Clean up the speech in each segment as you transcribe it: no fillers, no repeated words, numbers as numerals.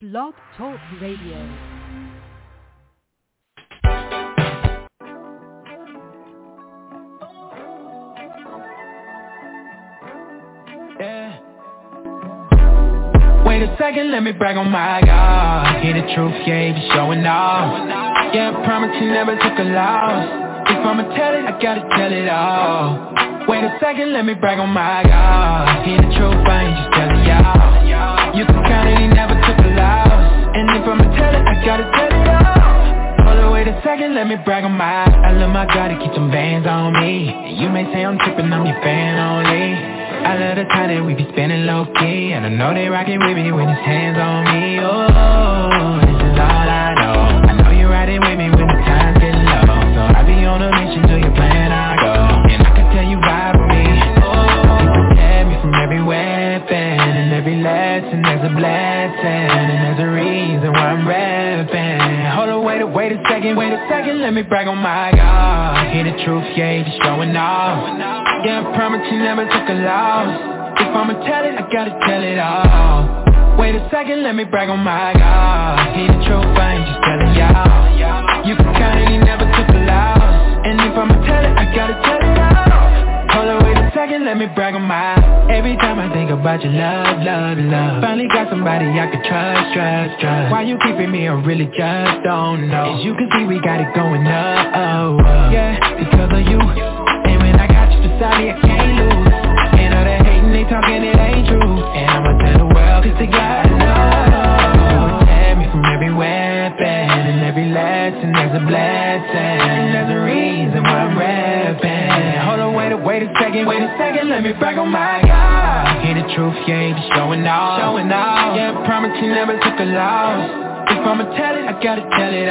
Blog Talk Radio. Wait a second, let me brag on my God. Hear the truth, yeah, he be showing off. Yeah, I promise he never took a loss. If I'ma tell it, I gotta tell it all. Wait a second, let me brag on my God. Hear the truth, I ain't just telling y'all. You can count it, he never took a loss. And if I'ma tell it, I gotta tell it all. Hold on, wait a second, let me brag on my I love my God to keep some bands on me. And you may say I'm tripping, I'm your fan only. I love the time that we be spending low-key. And I know they rockin' with me with his hands on me. Oh, this is all I know. I know you're riding with me when the times get low. So I be on a mission to your plan I go. And I can tell you vibe with me. Oh, you protect me from every weapon. And every lesson there's a blessing. And there's a reason why I'm reppin'. Hold on, wait a second, let me brag on my God. Hear the truth, yeah, he just showing off. Yeah, I promise he never took a loss. If I'ma tell it, I gotta tell it all. Wait a second, let me brag on my God. Hear the truth, I ain't just telling y'all. You can count it, he never took a loss. And if I'ma tell it, I gotta tell it all. Hold on, wait a second, let me brag on my every time I think about your love, love, love. Finally got somebody I can trust. Why you keeping me, I really just don't know. As you can see, we got it going up, yeah, because of you. And when I got you beside me, I can't lose. And all that hating, they talking, it ain't true. And I'ma tell the world, cause they gotta know. You protect me from every weapon. And every lesson, there's a blessing. And there's a reason why I'm reppin'. Hold on, wait a second, let me brag on my God. Hear the truth, yeah, he be showing off. Yeah, I promise he never took a loss. If I'ma tell it, I gotta tell it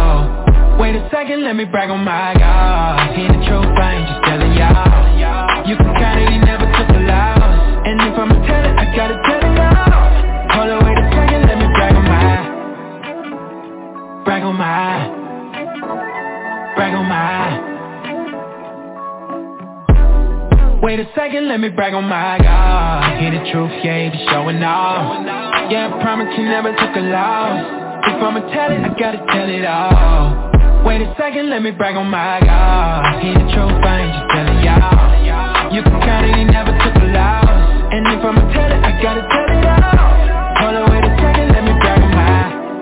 all. Wait a second, let me brag on my God. Hear the truth, I ain't just telling y'all. You can count it, he never took a loss. And if I'ma tell it, I gotta tell it all. Hold on, wait a second, let me brag on my Wait a second, let me brag on my God. Hear the truth, yeah, he be showing off. Yeah, I promise he never took a loss. If I'ma tell it, I gotta tell it all. Wait a second, let me brag on my God. Hear the truth, I ain't just telling y'all. You can count it, he never took a loss. And if I'ma tell it, I gotta tell it all. Hold on, wait a second, let me brag on my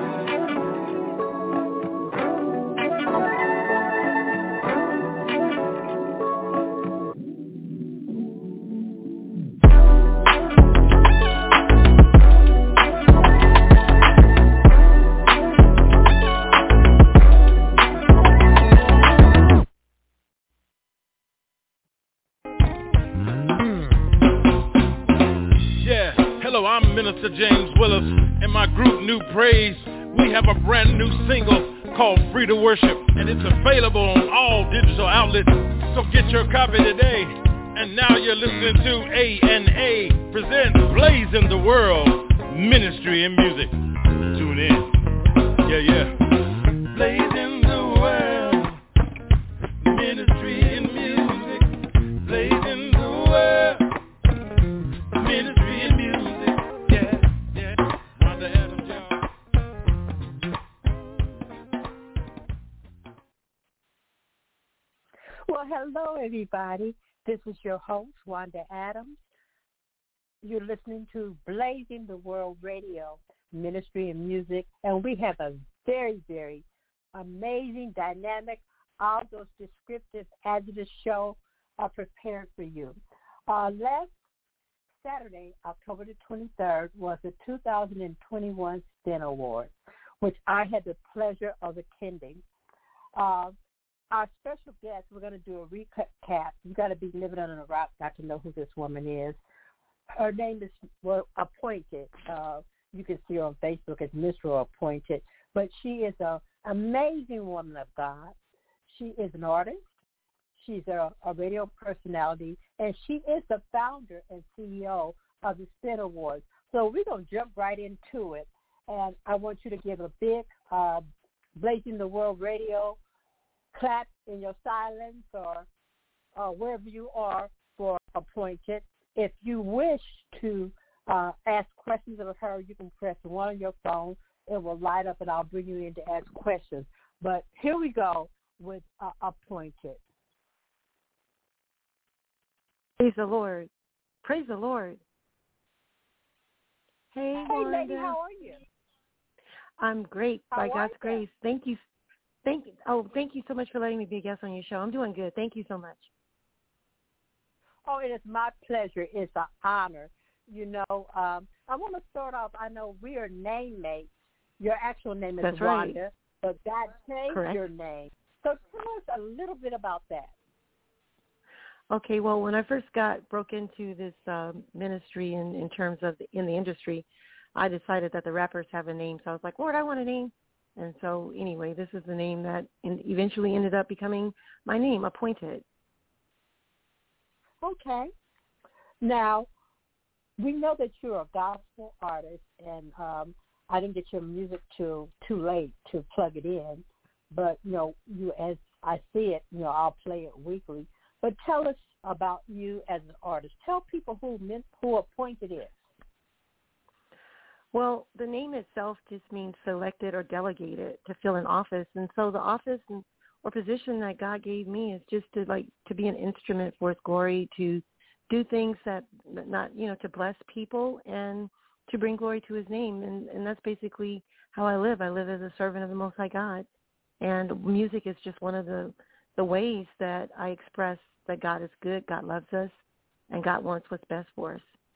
I'm Minister James Willis and my group New Praise. We have a brand new single called Free to Worship, and it's available on all digital outlets, so get your copy today. And now you're listening to A&A presents Blazing the World Ministry and Music. Tune in. Yeah. Blazing the World Ministry and Music. Blazing the World Ministry and Music. Well, hello, everybody. This is your host, Wanda Adams. You're listening to Blazing the World Radio, Ministry and Music, and we have a very, very amazing, dynamic, all those descriptive adjectives show are prepared for you. Last Saturday, October the 23rd, was the 2021 STEM Award, which I had the pleasure of attending. Our special guest, we're going to do a recap. You got to be living under a rock not to know who this woman is. Her name is Appointed. You can see her on Facebook as Mr. Appointed. But she is an amazing woman of God. She is an artist. She's a radio personality. And she is the founder and CEO of the STEM Awards. So we're going to jump right into it. And I want you to give a big Blazing the World Radio clap in your silence or wherever you are for Appointed. If you wish to ask questions of her, you can press one on your phone. It will light up, and I'll bring you in to ask questions. But here we go with Appointed. Praise the Lord. Praise the Lord. Hey, Wanda. Lady, how are you? I'm great, by God's grace. Thank you. Thank you so much for letting me be a guest on your show. I'm doing good. Thank you so much. Oh, it is my pleasure. It's an honor. You know, I want to start off. I know we are name mates. Your actual name is Wanda, right. But God changed Correct. your name. So tell us a little bit about that. Okay, well, when I first broke into this ministry in terms of in the industry, I decided that the rappers have a name. So I was like, Lord, I want a name. And so anyway, this is the name that eventually ended up becoming my name, Appointed. Okay. Now, we know that you're a gospel artist, and I didn't get your music too late to plug it in. But, you know, you as I see it, you know, I'll play it weekly. But tell us about you as an artist. Tell people who Appointed is. Well, the name itself just means selected or delegated to fill an office. And so the office or position that God gave me is just to be an instrument for his glory, to do things that to bless people and to bring glory to his name. And that's basically how I live. I live as a servant of the Most High God. And music is just one of the ways that I express that God is good, God loves us, and God wants what's best for us.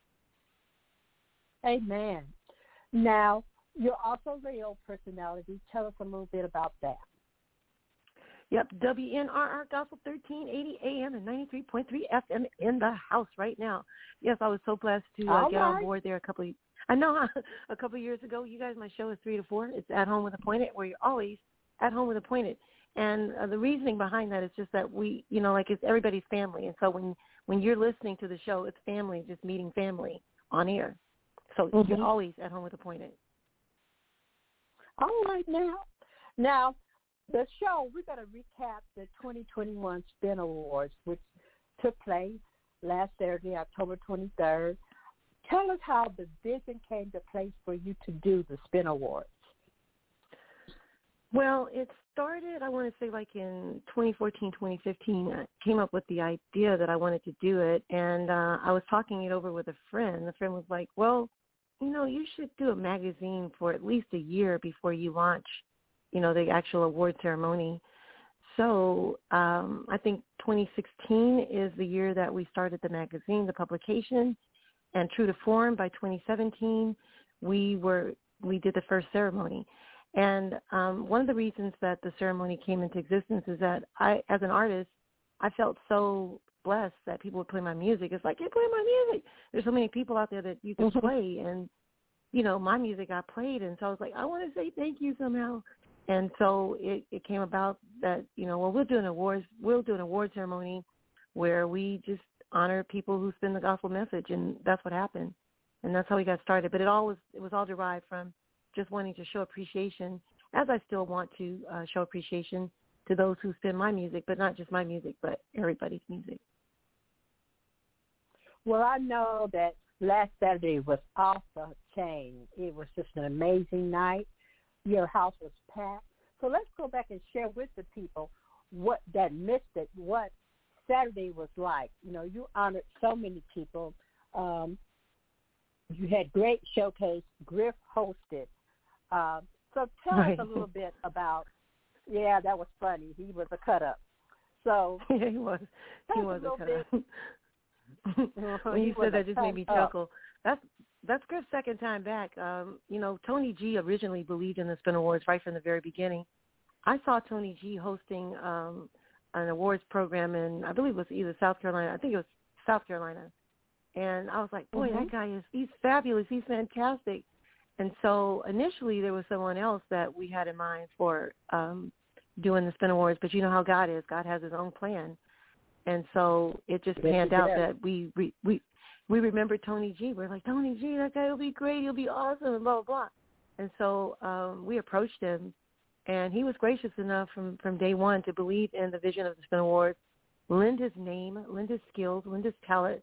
Amen. Now, you're also a radio personality. Tell us a little bit about that. Yep, WNRR Gospel 1380 AM and 93.3 FM in the house right now. Yes, I was so blessed to get on board there a couple of years ago. You guys, my show is 3 to 4. It's At Home with Appointed, where you're always at home with Appointed. And the reasoning behind that is just that we, it's everybody's family. And so when you're listening to the show, it's family, just meeting family on air. So you're always at home with Appointed. All right, now the show, we're going to recap the 2021 Spin Awards, which took place last Saturday, October 23rd. Tell us how the vision came to place for you to do the Spin Awards. Well, it started, I want to say, like in 2014, 2015. I came up with the idea that I wanted to do it, and I was talking it over with a friend. The friend was like, well, you should do a magazine for at least a year before you launch, the actual award ceremony. So I think 2016 is the year that we started the magazine, the publication, and true to form, by 2017, we did the first ceremony. And one of the reasons that the ceremony came into existence is that I, as an artist, I felt so blessed that people would play my music. It's like, hey, play my music. There's so many people out there that you can play, and, my music got played. And so I was like, I want to say thank you somehow. And so it came about that, we'll do an award ceremony where we just honor people who spin the gospel message, and that's what happened. And that's how we got started. But it was all derived from just wanting to show appreciation, as I still want to show appreciation to those who spin my music, but not just my music, but everybody's music. Well, I know that last Saturday was off the chain. It was just an amazing night. Your house was packed. So let's go back and share with the people what that missed it, what Saturday was like. You honored so many people. You had great showcase. Griff hosted. So tell us a little bit about, that was funny. He was a cut-up. So yeah, he was a cut-up. When you said that, just made me chuckle. That's Griff's second time back. Tony G originally believed in the Spin Awards right from the very beginning. I saw Tony G hosting an awards program in, I believe it was either South Carolina. I think it was South Carolina. And I was like, boy, that guy he's fabulous. He's fantastic. And so initially there was someone else that we had in mind for doing the Spin Awards, but you know how God is. God has his own plan. And so it just panned out that we remembered Tony G. We're like, Tony G, that guy will be great. He'll be awesome, and blah, blah, blah. And so we approached him, and he was gracious enough from day one to believe in the vision of the Spin Awards, lend his name, lend his skills, lend his talent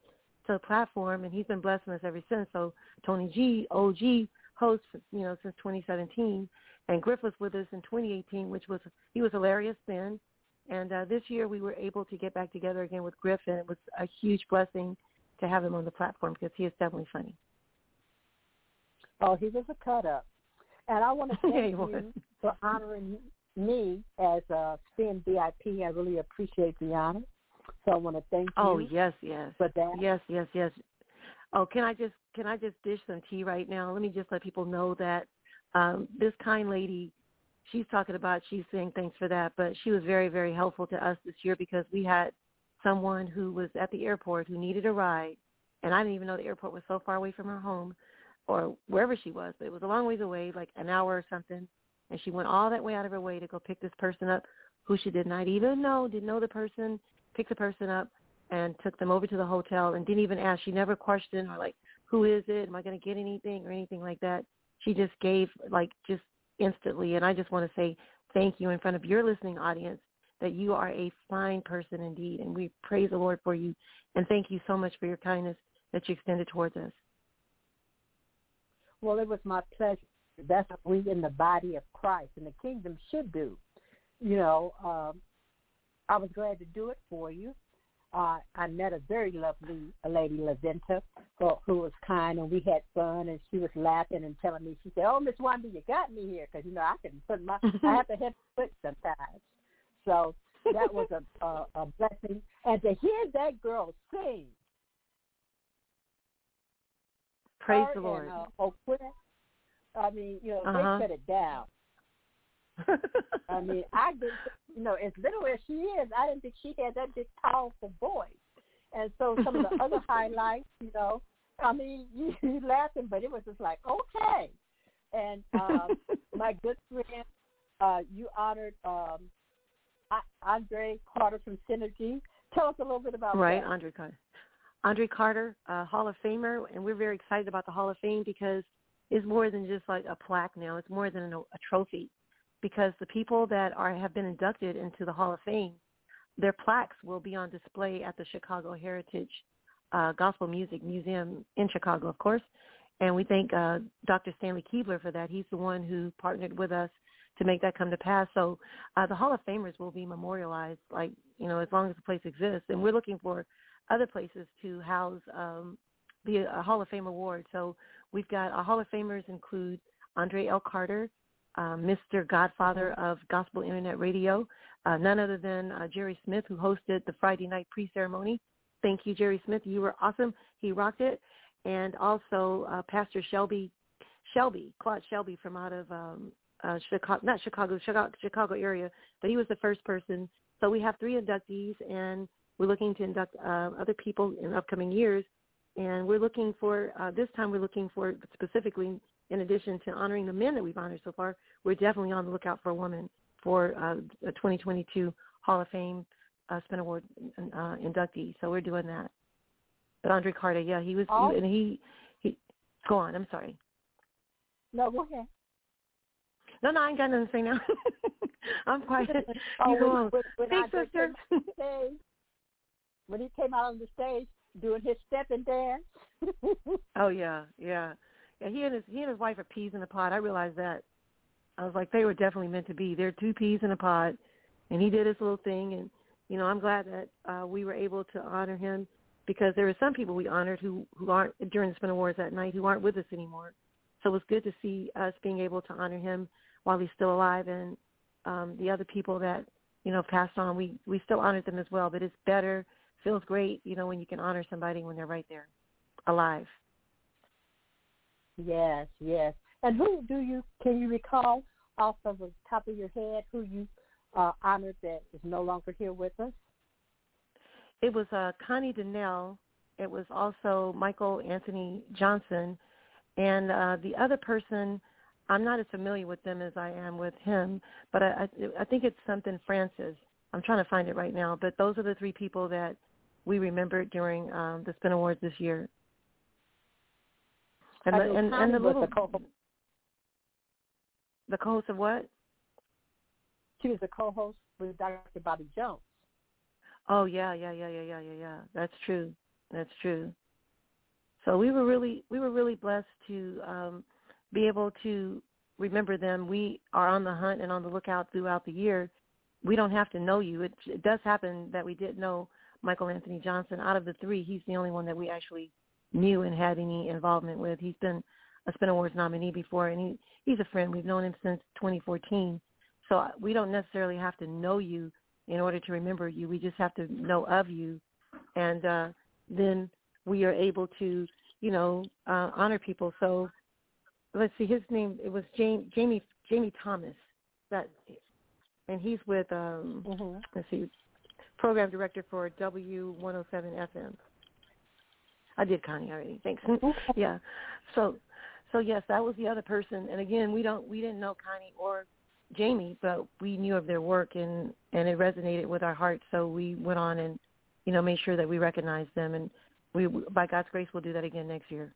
to the platform, and he's been blessing us ever since. So Tony G, OG host, since 2017, and Griff was with us in 2018, he was hilarious then. And this year we were able to get back together again with Griff, and it was a huge blessing to have him on the platform because he is definitely funny. Oh, he was a cut-up. And I want to thank you for honoring me as a Spin VIP. I really appreciate the honor. So I want to thank you. Oh, yes. For that. Yes. Oh, can I just dish some tea right now? Let me just let people know that this kind lady, she's saying thanks for that, but she was very, very helpful to us this year because we had someone who was at the airport who needed a ride, and I didn't even know the airport was so far away from her home or wherever she was, but it was a long ways away, like an hour or something, and she went all that way out of her way to go pick this person up who she didn't know the person, picked the person up and took them over to the hotel and didn't even ask. She never questioned or like, who is it? Am I going to get anything or anything like that? She just gave just instantly. And I just want to say thank you in front of your listening audience that you are a fine person indeed. And we praise the Lord for you. And thank you so much for your kindness that you extended towards us. Well, it was my pleasure. That's what we in the body of Christ and the kingdom should do. I was glad to do it for you. I met a very lovely lady, Laventa, who was kind, and we had fun, and she was laughing and telling me, she said, "Oh, Miss Wanda, you got me here," because, I can I have to hit foot sometimes. So that was a blessing. And to hear that girl sing. Praise the Lord. I mean, they shut it down. I mean, I didn't, as little as she is, I didn't think she had that big, powerful voice. And so some of the other highlights, I mean, you laughing, but it was just like, okay. And my good friend, you honored Andre Carter from Synergy. Tell us a little bit about that. Right, Andre Carter. Andre Carter, Hall of Famer, and we're very excited about the Hall of Fame because it's more than just like a plaque now. It's more than a trophy. Because the people that have been inducted into the Hall of Fame, their plaques will be on display at the Chicago Heritage Gospel Music Museum in Chicago, of course. And we thank Dr. Stanley Keebler for that. He's the one who partnered with us to make that come to pass. So the Hall of Famers will be memorialized, as long as the place exists. And we're looking for other places to house the Hall of Fame award. So we've got our Hall of Famers include Andre L. Carter, Mr. Godfather of Gospel Internet Radio, none other than Jerry Smith, who hosted the Friday night pre-ceremony. Thank you, Jerry Smith. You were awesome. He rocked it. And also Pastor Claude Shelby from out of Chicago area, but he was the first person. So we have 3 inductees, and we're looking to induct other people in upcoming years. And we're looking for, this time we're looking for specifically, in addition to honoring the men that we've honored so far, we're definitely on the lookout for a woman for a 2022 Hall of Fame Spin Award inductee. So we're doing that. But Andre Carter, yeah, he was, and he go on. I'm sorry. No, go ahead. No, I ain't got nothing to say now. I'm quiet. You go on. Thanks, sister. When he came out on the stage doing his step and dance. Oh yeah. Yeah, he and his wife are peas in a pod. I realized that. I was like, they were definitely meant to be. They're 2 peas in a pod, and he did his little thing. And I'm glad that we were able to honor him because there were some people we honored who aren't during the Spin Awards that night who aren't with us anymore. So it was good to see us being able to honor him while he's still alive, and the other people that passed on, we still honored them as well. But it's better, feels great, when you can honor somebody when they're right there, alive. Yes. And can you recall off of the top of your head who you honored that is no longer here with us? It was Connie Donnell. It was also Michael Anthony Johnson. And the other person, I'm not as familiar with them as I am with him, but I think it's something Francis. I'm trying to find it right now. But those are the 3 people that we remembered during the Spin Awards this year. And the little the co-host of what? She was the co-host with Dr. Bobby Jones. Oh yeah. That's true. So we were really blessed to be able to remember them. We are on the hunt and on the lookout throughout the year. We don't have to know you. It does happen that we did know Michael Anthony Johnson. Out of the three, he's the only one that we actually knew and had any involvement with. He's been a Spin Awards nominee before, and he's a friend. We've known him since 2014. So we don't necessarily have to know you in order to remember you. We just have to know of you. And then we are able to, honor people. So let's see, his name, it was Jamie Thomas. And he's with, let's see, program director for W107 FM. I did Connie already. Thanks. Yeah. So yes, that was the other person. And again, we didn't know Connie or Jamie, but we knew of their work and it resonated with our hearts. So we went on and, made sure that we recognized them. And we, by God's grace, we'll do that again next year.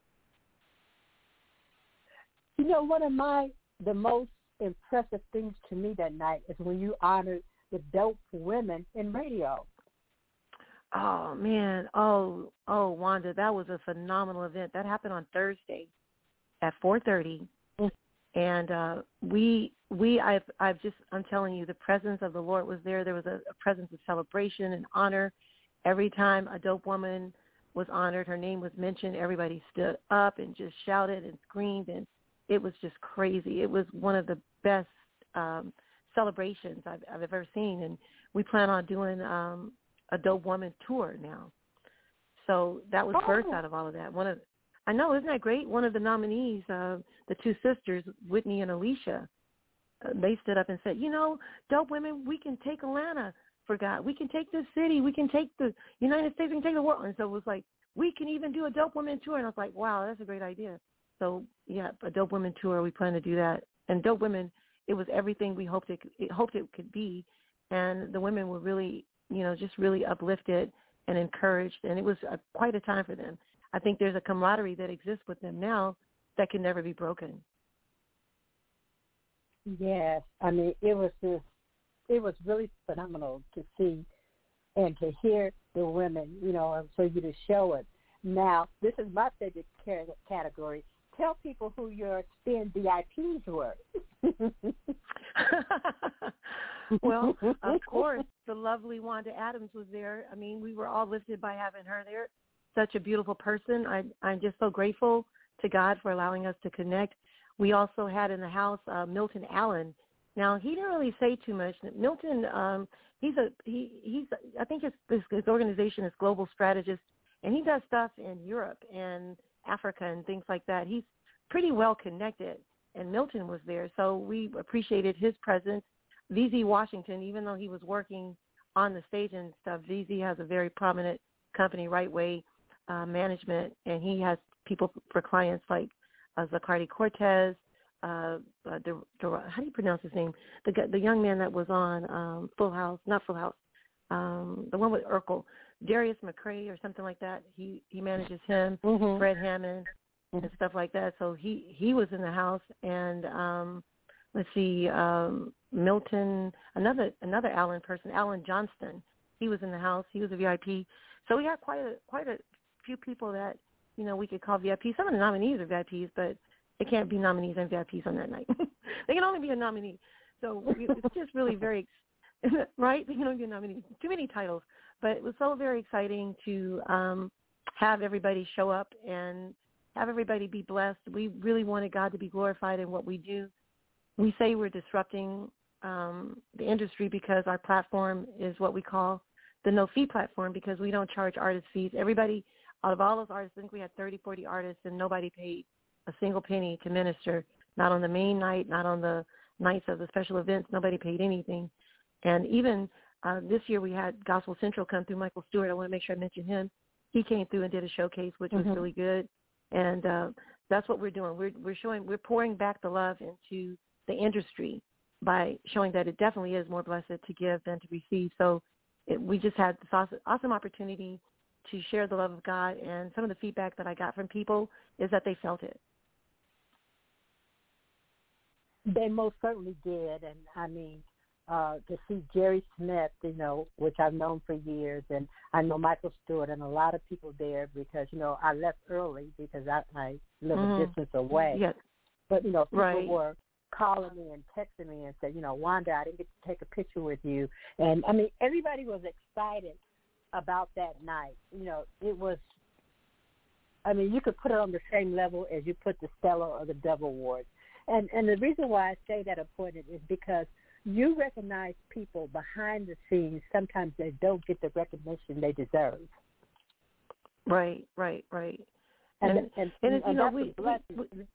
One of the most impressive things to me that night is when you honored the dope women in radio. Oh, man. Oh, Wanda, that was a phenomenal event. That happened on Thursday at 4:30. And I'm telling you, the presence of the Lord was there. There was a presence of celebration and honor. Every time a dope woman was honored, her name was mentioned, everybody stood up and just shouted and screamed, and it was just crazy. It was one of the best celebrations I've ever seen, and we plan on doing a Dope Woman tour now. So that was birthed out of all of that. I know, isn't that great? One of the nominees, the two sisters, Whitney and Alicia, they stood up and said, Dope Women, we can take Atlanta for God. We can take this city. We can take the United States. We can take the world. And so it was like, we can even do a Dope Women tour. And I was like, wow, that's a great idea. So, yeah, a Dope Women tour, we plan to do that. And Dope Women, it was everything we hoped it could be. And the women were really, just really uplifted and encouraged. And it was quite a time for them. I think there's a camaraderie that exists with them now that can never be broken. Yes. I mean, it was really phenomenal to see and to hear the women, and for you to show it. Now, this is my favorite category. Tell people who your Spin VIPs were. Well, of course, the lovely Wanda Adams was there. I mean, we were all lifted by having her there. Such a beautiful person. I'm just so grateful to God for allowing us to connect. We also had in the house Milton Allen. Now, he didn't really say too much. Milton, I think his organization is Global Strategist, and he does stuff in Europe and Africa and things like that. He's pretty well connected, and Milton was there, so we appreciated his presence. VZ Washington, even though he was working on the stage and stuff, VZ has a very prominent company, Right Way Management, and he has people for clients like Zacardi Cortez, how do you pronounce his name? The young man that was on Full House, not Full House, the one with Urkel, Darius McCray or something like that. He manages him, Fred Hammond, and stuff like that. So he was in the house, and let's see, Milton, another Alan person, Alan Johnston. He was in the house. He was a VIP. So we had quite a few people that we could call VIPs. Some of the nominees are VIPs, but it can't be nominees and VIPs on that night. They can only be a nominee. So it's just really very, right? They can only be a nominee. Too many titles. But it was so very exciting to have everybody show up and have everybody be blessed. We really wanted God to be glorified in what we do. We say we're disrupting the industry because our platform is what we call the no-fee platform, because we don't charge artist fees. Everybody, out of all those artists, I think we had 30, 40 artists, and nobody paid a single penny to minister, not on the main night, not on the nights of the special events. Nobody paid anything. And even this year we had Gospel Central come through. Michael Stewart, I want to make sure I mention him. He came through and did a showcase, which was really good. And that's what we're doing. We're pouring back the love into the industry by showing that it definitely is more blessed to give than to receive. So we just had this awesome opportunity to share the love of God, and some of the feedback that I got from people is that they felt it. They most certainly did, and I mean, to see Jerry Smith, which I've known for years, and I know Michael Stewart and a lot of people there because, I left early because I live a distance away. Yes. But, people right. were calling me and texting me and said, Wanda, I didn't get to take a picture with you. And, I mean, everybody was excited about that night. It was, you could put it on the same level as you put the Stella or the Dove Awards. And the reason why I say that, appointed, is because you recognize people behind the scenes. Sometimes they don't get the recognition they deserve. Right. And that's a blessing.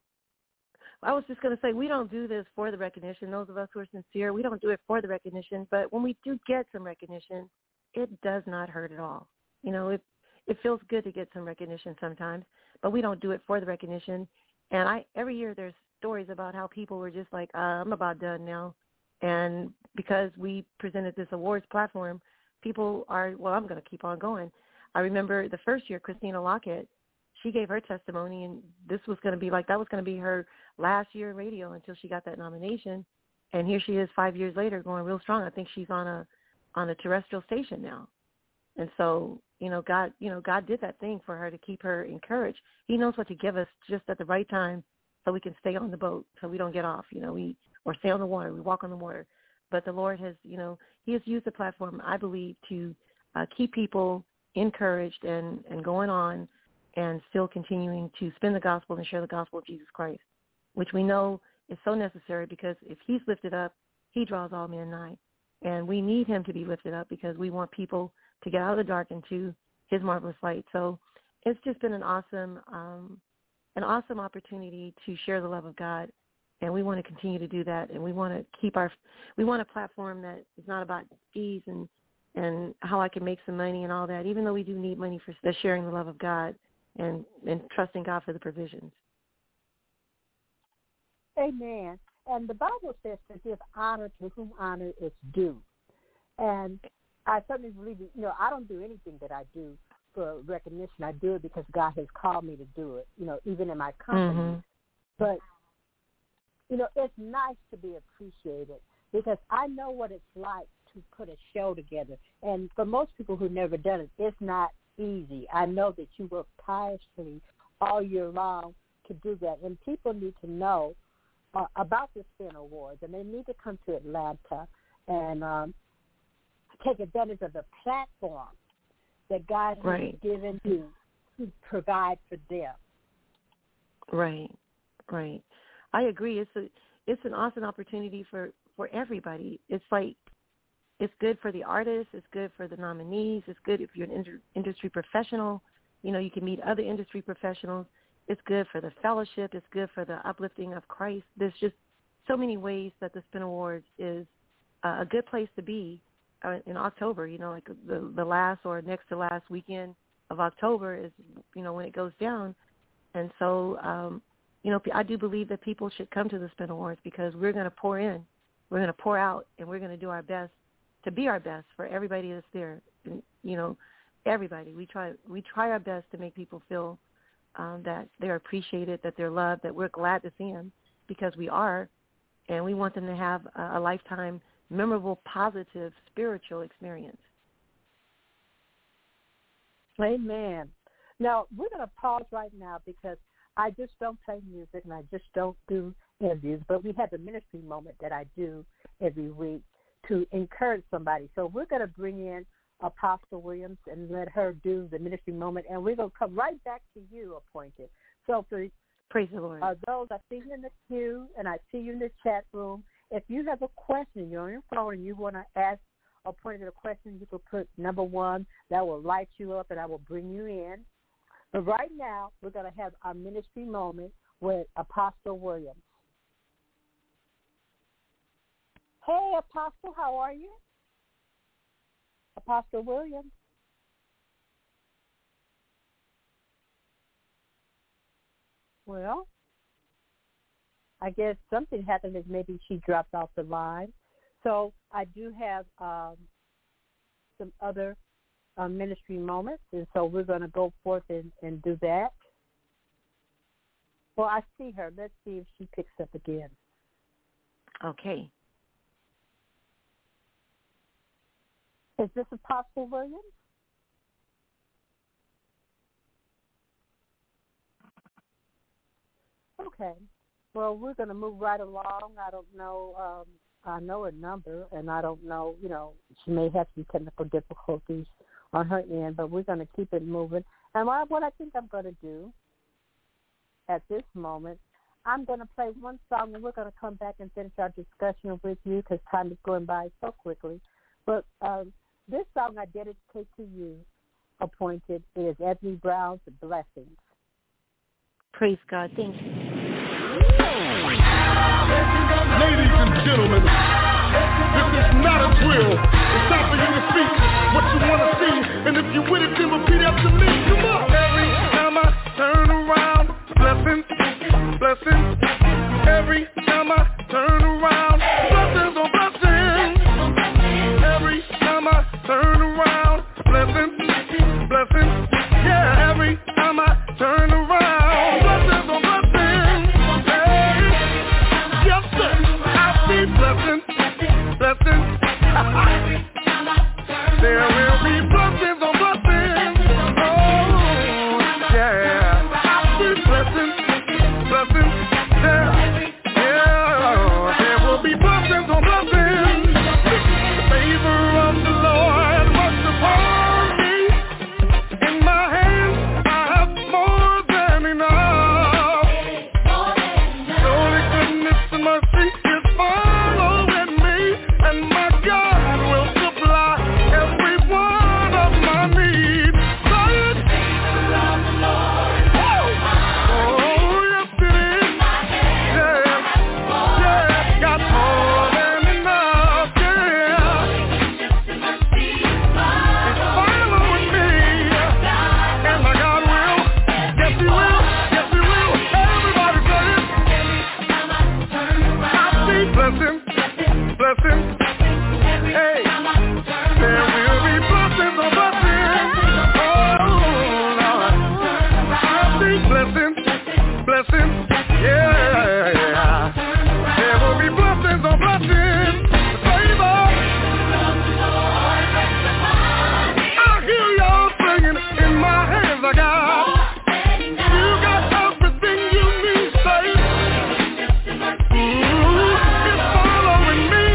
I was just going to say, we don't do this for the recognition. Those of us who are sincere, we don't do it for the recognition. But when we do get some recognition, it does not hurt at all. It feels good to get some recognition sometimes, but we don't do it for the recognition. And every year there's stories about how people were just like, I'm about done now. And because we presented this awards platform, people are, I'm going to keep on going. I remember the first year, Christina Lockett, she gave her testimony, and this was going to be that was going to be her last year in radio until she got that nomination. And here she is 5 years later going real strong. I think she's on a terrestrial station now. And so, God did that thing for her to keep her encouraged. He knows what to give us just at the right time so we can stay on the boat, so we don't get off, or stay on the water, we walk on the water. But the Lord has, he has used the platform, I believe, to keep people encouraged and going on and still continuing to spin the gospel and share the gospel of Jesus Christ, which we know is so necessary because if he's lifted up, he draws all men nigh. And we need him to be lifted up because we want people to get out of the dark into his marvelous light. So it's just been an awesome opportunity to share the love of God. And we want to continue to do that. And we want to we want a platform that is not about fees and how I can make some money and all that, even though we do need money for the sharing the love of God and trusting God for the provisions. Amen. And the Bible says to give honor to whom honor is due. And I certainly believe, I don't do anything that I do for recognition. I do it because God has called me to do it, even in my company. Mm-hmm. But, it's nice to be appreciated because I know what it's like to put a show together. And for most people who've never done it, it's not easy. I know that you work tirelessly all year long to do that. And people need to know about the Spin Awards, and they need to come to Atlanta and take advantage of the platform that God has given you to provide for them. Right. I agree. It's an awesome opportunity for everybody. It's good for the artists. It's good for the nominees. It's good if you're an industry professional. You can meet other industry professionals. It's good for the fellowship. It's good for the uplifting of Christ. There's just so many ways that the Spin Awards is a good place to be in October. Like the last or next to last weekend of October is, when it goes down. And so, I do believe that people should come to the Spin Awards because we're going to pour in, we're going to pour out, and we're going to do our best to be our best for everybody that's there. And, everybody. We try our best to make people feel that they're appreciated, that they're loved, that we're glad to see them because we are, and we want them to have a lifetime, memorable, positive, spiritual experience. Amen. Now, we're going to pause right now because I just don't play music and I just don't do interviews, but we have the ministry moment that I do every week to encourage somebody. So we're going to bring in Apostle Williams and let her do the ministry moment, and we're going to come right back to you, Appointed. So for praise the Lord. Those I see you in the queue and I see you in the chat room, if you have a question, you're on your phone and you want to ask Appointed a question, you can put number 1. That will light you up and I will bring you in. But right now, we're going to have our ministry moment with Apostle Williams. Hey, Apostle, how are you? Apostle Williams. Well, I guess something happened that maybe she dropped off the line. So I do have some other ministry moments, and so we're going to go forth and do that. Well, I see her. Let's see if she picks up again. Okay. Is this Apostle Williams? Okay. Well, we're going to move right along. I don't know. I know her number, and I don't know, she may have some technical difficulties on her end, but we're going to keep it moving. And what I think I'm going to do at this moment, I'm going to play one song, and we're going to come back and finish our discussion with you because time is going by so quickly. But this song I dedicate to you, Appointed, is Ebony Brown's Blessings. Praise God. Thank you. Ladies and gentlemen, this is not a drill. It's time for you to speak what you want to see. And if you with it, then repeat after me. Come on. Every time I turn around, blessings, blessings. Every time I turn around, blessings on blessings. Every time I turn around, blessings, blessings. Yeah, every time I turn around, blessings on blessings. Hey, yes sir, I see blessings, blessings. There will be blessings on blessings. Oh, yeah, I see blessings, blessings. Yeah, there will be blessings on blessings. The favor of the Lord rests upon me. In my hands I have more than enough. Surely goodness and mercy is following me, and my God will supply every one of my needs. Say it. Oh, yes it is. Yeah, got more than enough. Yeah, it's following me, and my God will. Yes he will. Yes he will. Everybody say it. I see blessings, blessings. Hey, there will be blessings on blessings. Oh Lord, I see blessings, blessings. Yeah, there will be blessings on blessings. Favor. I hear y'all singing. In my hands I got. You got everything you need, babe. It's following me,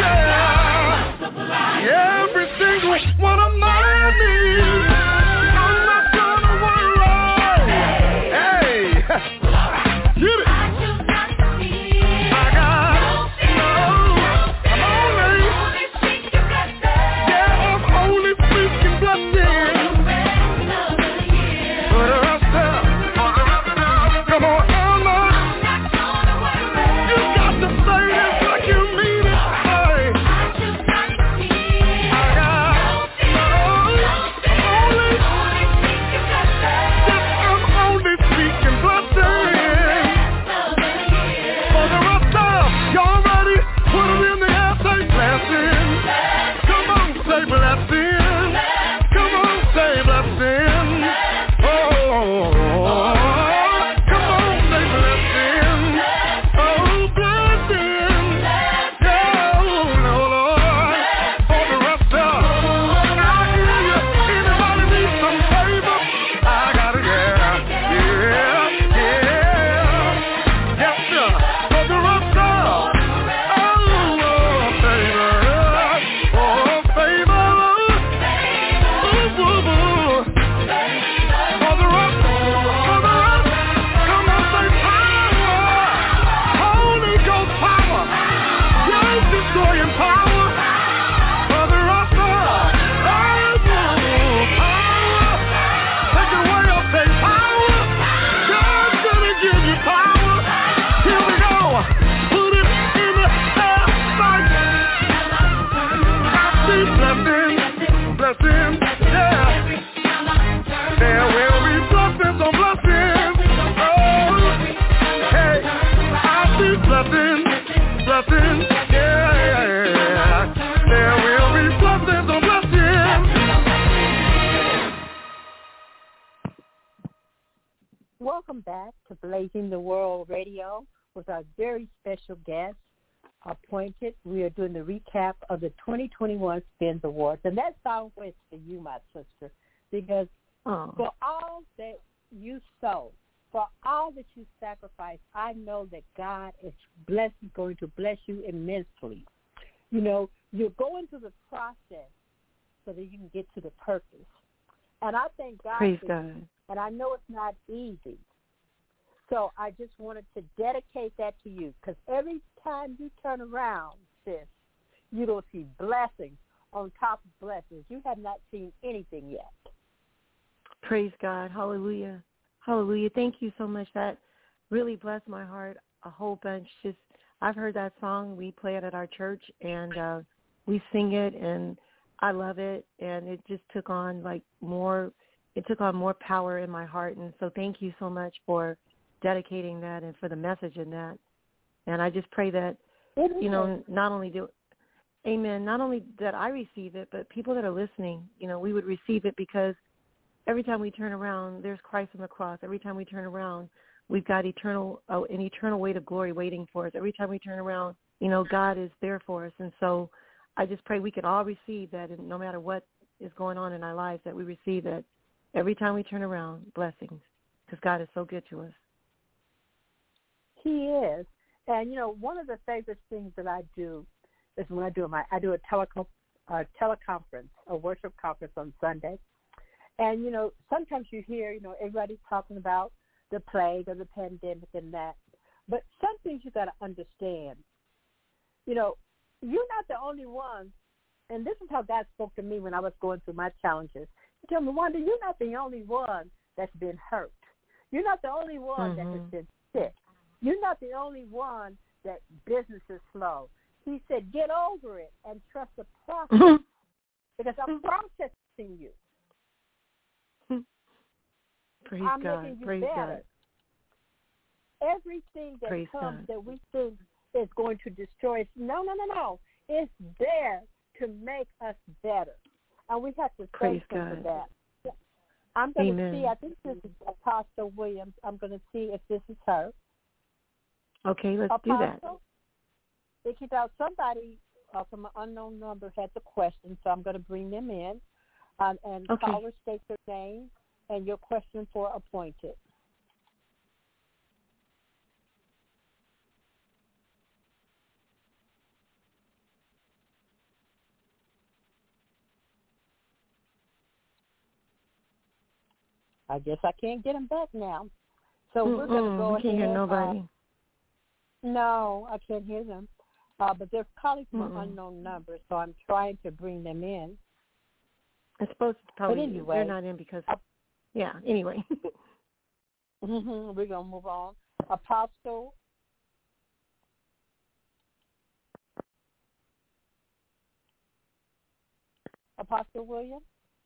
yeah. Every single one of my needs. I'm not gonna worry. Hey, get it. I got I'm only speaking blessings. For the rest of, come on, Emma. You got to say this like you mean it. Hey, I got I'm only speaking blessings. For the rest of, y'all ready? Put it in the air, say blessings. Come on, say blessings. Come on, say blessings. Oh, come on, say blessings. Oh, blessings. Oh, no, Lord. For the rest of, I hear you. Anybody need some favor? I got it, yeah. Yes, sir. For the rest of, favor. Oh, favor. Ooh, ooh, ooh. For the rest, come on, say power. Holy Ghost power. Yes, destroying power. For the rest power. Take away your faith power. God's gonna give you power. Here we go. Put it in the air like I see blessings, blessings, yeah. There will be blessings on blessings. Oh, hey, I see blessings, blessings, yeah. There will be blessings on blessings. Welcome back to Blazing the World Radio with our very special guest, Appointed. We are doing the recap of the 2021 Spins Awards. And that song was for you, my sister, because for all that you sow, for all that you sacrifice, I know that God is going to bless you immensely. You know, you're going through the process so that you can get to the purpose. And I thank God Praise for God. you. And I know it's not easy. So I just wanted to dedicate that to you, because every time you turn around, sis, you don't see blessings on top of blessings. You have not seen anything yet. Praise God. Hallelujah. Hallelujah. Thank you so much. That really blessed my heart a whole bunch. Just I've heard that song. We play it at our church, and we sing it, and I love it. And it just took on more power in my heart. And so thank you so much for dedicating that and for the message in that. And I just pray that, not only that I receive it, but people that are listening, we would receive it, because every time we turn around, there's Christ on the cross. Every time we turn around, we've got an eternal weight of glory waiting for us. Every time we turn around, God is there for us. And so I just pray we can all receive that, and no matter what is going on in our lives, that we receive that every time we turn around, blessings, because God is so good to us. He is. And, one of the favorite things that I do is when I do a teleconference, a worship conference on Sunday. And, sometimes you hear, everybody's talking about the plague or the pandemic and that. But some things you got to understand. You're not the only one. And this is how God spoke to me when I was going through my challenges. He told me, Wanda, you're not the only one that's been hurt. You're not the only one that has been sick. You're not the only one that business is slow. He said, get over it and trust the process, because I'm processing you. Praise I'm God. making you Praise better. God. Everything that Praise comes God. that we think is going to destroy us, no. It's there to make us better. And we have to thank Him for that. I'm going to see, I think this is Apostle Williams. I'm going to see if this is her. Okay, let's Apostle, do that. If you know somebody from an unknown number has a question, so I'm going to bring them in. And caller, state their name and your question for appointed. I guess I can't get them back now. So we're going to go ahead. I can't hear nobody. No, I can't hear them. But they're calling from an unknown number, so I'm trying to bring them in. I suppose it's probably anyway, they're not in because, anyway. We're going to move on. Apostle. Apostle William.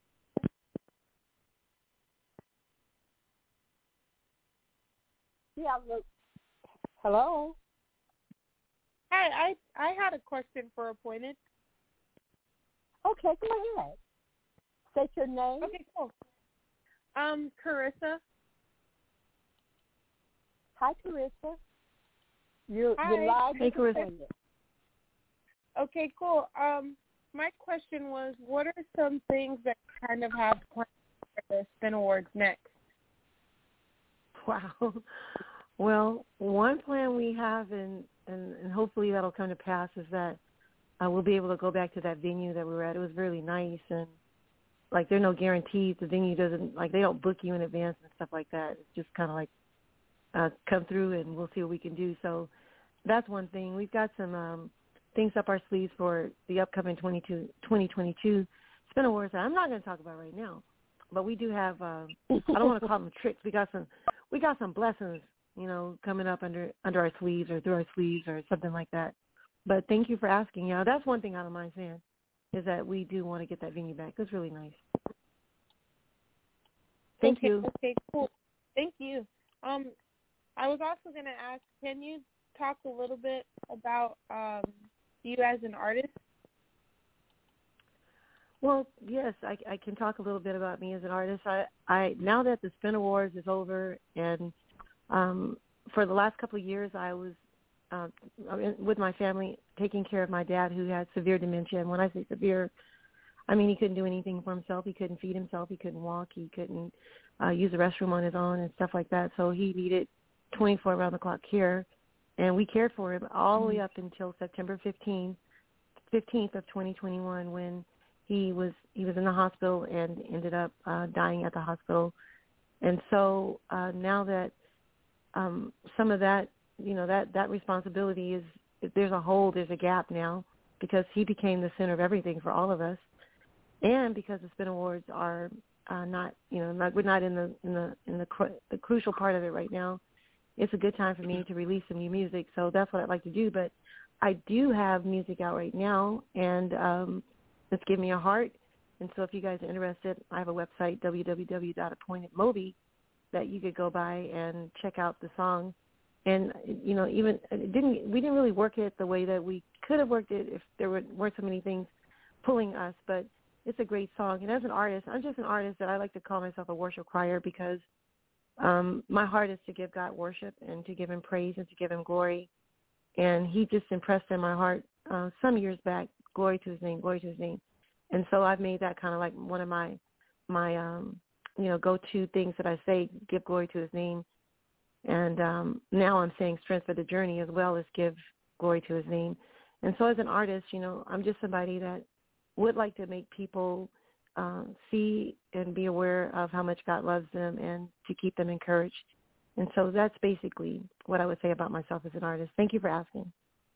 Yeah, look. Hello? Hi, I had a question for appointed. Okay, go ahead. State your name. Okay, cool. Carissa. Hi, Carissa. You're Hi. live. Hey, Carissa. Okay, cool. My question was, what are some things that kind of have planned for the Spin Awards next? Wow. Well, one plan we have, and hopefully that'll come to pass, is that we'll be able to go back to that venue that we were at. It was really nice, and there are no guarantees. The venue doesn't, they don't book you in advance and stuff like that. It's just kind of come through and we'll see what we can do. So that's one thing. We've got some things up our sleeves for the upcoming 2022 Spin Awards that I'm not going to talk about right now, but we do have. I don't want to call them tricks. We got some blessings, coming up under our sleeves or through our sleeves or something like that. But thank you for asking. That's one thing I don't mind saying, is that we do want to get that venue back. It's really nice. Thank you. Okay, cool. Thank you. I was also going to ask, can you talk a little bit about you as an artist? Well, yes, I can talk a little bit about me as an artist. I now that the Spin Awards is over, and for the last couple of years I was with my family, taking care of my dad who had severe dementia. And when I say severe, I mean he couldn't do anything for himself. He couldn't feed himself. He couldn't walk. He couldn't use the restroom on his own and stuff like that. So he needed 24 around-the-clock care. And we cared for him all the way up until September 15th of 2021 when he was in the hospital and ended up dying at the hospital. And so now that some of that, that responsibility is, there's a gap now because he became the center of everything for all of us. And because the Spin Awards are not, we're not in the crucial part of it right now. It's a good time for me to release some new music, so that's what I'd like to do. But I do have music out right now, and it's Give Me a Heart. And so if you guys are interested, I have a website, www.appointedmobi, that you could go by and check out the song. And, even we didn't really work it the way that we could have worked it if there weren't so many things pulling us. But it's a great song. And as an artist, I'm just an artist that I like to call myself a worship crier because my heart is to give God worship and to give him praise and to give him glory. And he just impressed in my heart some years back, glory to his name, glory to his name. And so I've made that kind of like one of my go-to things that I say, give glory to his name. And now I'm saying strength for the journey as well as give glory to his name. And so as an artist, I'm just somebody that would like to make people see and be aware of how much God loves them and to keep them encouraged. And so that's basically what I would say about myself as an artist. Thank you for asking.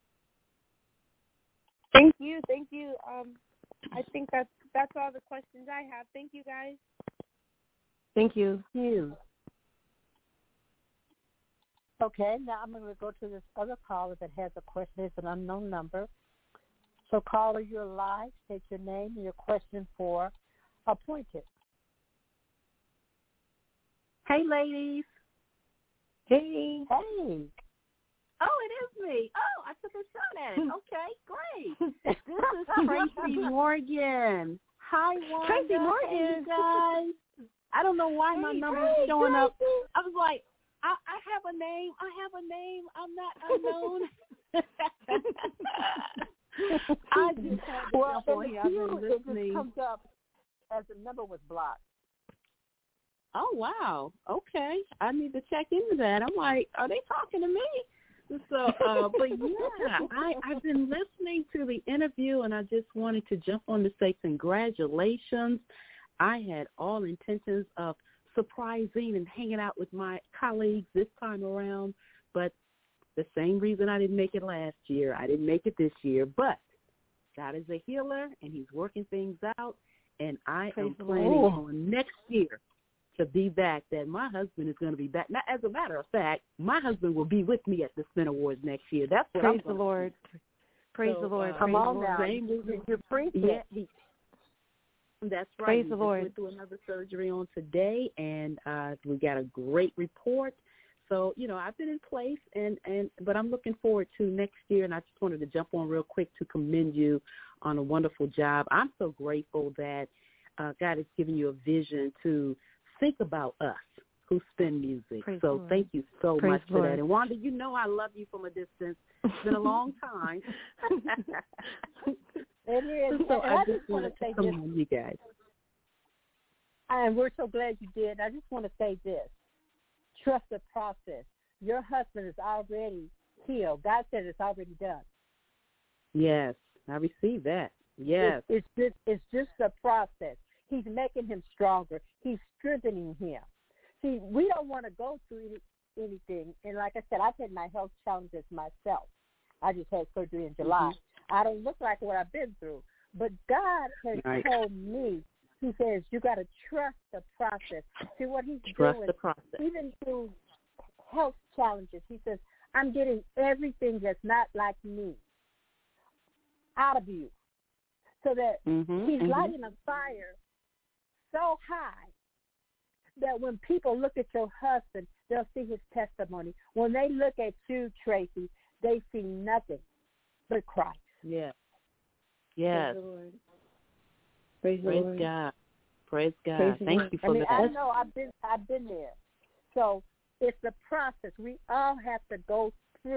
Thank you. I think that's all the questions I have. Thank you, guys. Thank you. Thank you. Okay, now I'm going to go to this other caller that has a question. It's an unknown number. So, caller, you're live. State your name and your question for Appointed. Hey, ladies. Hey. Hey. Oh, it is me. Oh, I took a shot at it. Okay, great. This is Tracy Morgan. Hi, Wanda. Tracy Morgan. Hey, guys. I don't know why my number is showing up. I was like, I have a name. I'm not unknown. I just had to jump on here. I've been listening. It comes up as the number was blocked. Oh, wow. Okay. I need to check into that. I'm like, are they talking to me? So, but yeah, I've been listening to the interview, and I just wanted to jump on to say congratulations. I had all intentions of surprising and hanging out with my colleagues this time around, but the same reason I didn't make it last year, I didn't make it this year. But God is a healer, and he's working things out, and I am planning on next year to be back, that my husband is going to be back. Now, as a matter of fact, my husband will be with me at the Spin Awards next year. That's what Praise the Lord. Praise the Lord. Come on now. You're preaching. Yeah, that's right. Praise the Lord. Went through another surgery on today, and we got a great report. So, I've been in place, but I'm looking forward to next year, and I just wanted to jump on real quick to commend you on a wonderful job. I'm so grateful that God has given you a vision to think about us who spin music. Praise so thank you so Praise much for that. And Wanda, I love you from a distance. It's been a long time. It is. So I just want to say come this. on, you guys. And we're so glad you did. I just want to say this. Trust the process. Your husband is already healed. God said it's already done. Yes, I received that. Yes. It's just the process. He's making him stronger. He's strengthening him. See, we don't want to go through anything. And like I said, I've had my health challenges myself. I just had surgery in July. Mm-hmm. I don't look like what I've been through. But God has told me, he says, you got to trust the process. See what he's doing. Trust the process. Even through health challenges, he says, I'm getting everything that's not like me out of you. So that he's lighting a fire so high that when people look at your husband, they'll see his testimony. When they look at you, Tracy, they see nothing but Christ. Yes. Yes. Praise the Lord. God. Praise God. Thank you for that. I know I've been there. So it's the process. We all have to go through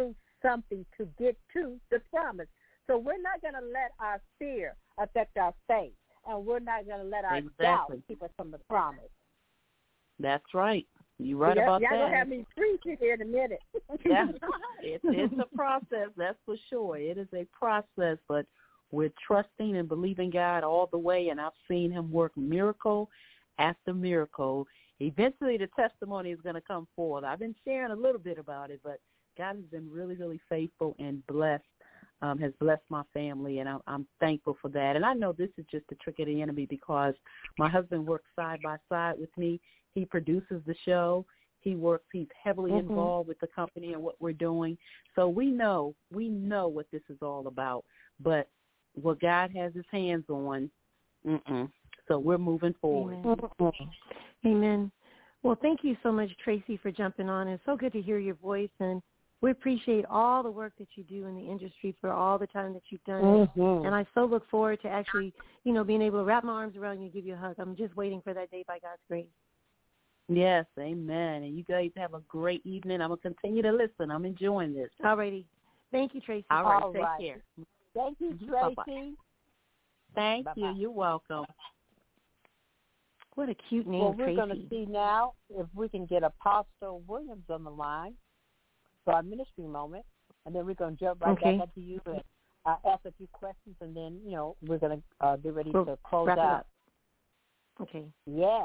something to get to the promise. So we're not going to let our fear affect our faith, and we're not going to let our doubt keep us from the promise. That's right. You're right about that. Y'all going to have me preaching here in a minute. Yeah, it's a process, that's for sure. It is a process, but we're trusting and believing God all the way, and I've seen him work miracle after miracle. Eventually the testimony is going to come forth. I've been sharing a little bit about it, but God has been really, really faithful and blessed, has blessed my family, and I'm thankful for that. And I know this is just a trick of the enemy because my husband works side by side with me. He produces the show. He's heavily involved with the company and what we're doing. So we know what this is all about. But what God has his hands on, so we're moving forward. Amen. Well, thank you so much, Tracy, for jumping on. It's so good to hear your voice, and we appreciate all the work that you do in the industry for all the time that you've done it. And I so look forward to actually, being able to wrap my arms around you and give you a hug. I'm just waiting for that day by God's grace. Yes, amen. And you guys have a great evening. I'm going to continue to listen. I'm enjoying this. All righty. Thank you, Tracy. All right, take care. Thank you, Tracy. Bye-bye. Thank you. You're welcome. What a cute name, Well, we're Tracy. going to see now if we can get Apostle Williams on the line for our ministry moment, and then we're going to jump right back up to you and ask a few questions, and then, we're going to be ready to close wrap out. it up. Okay. Yes.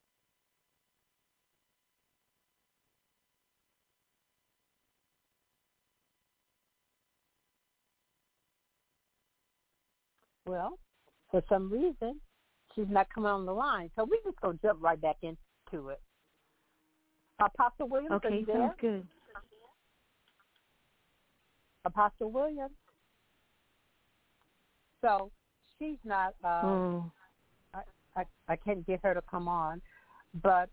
Well, for some reason, she's not coming on the line, so we're just going to jump right back into it. Apostle Williams, are you there? Sounds good. Apostle Williams. So she's not. I can't get her to come on, but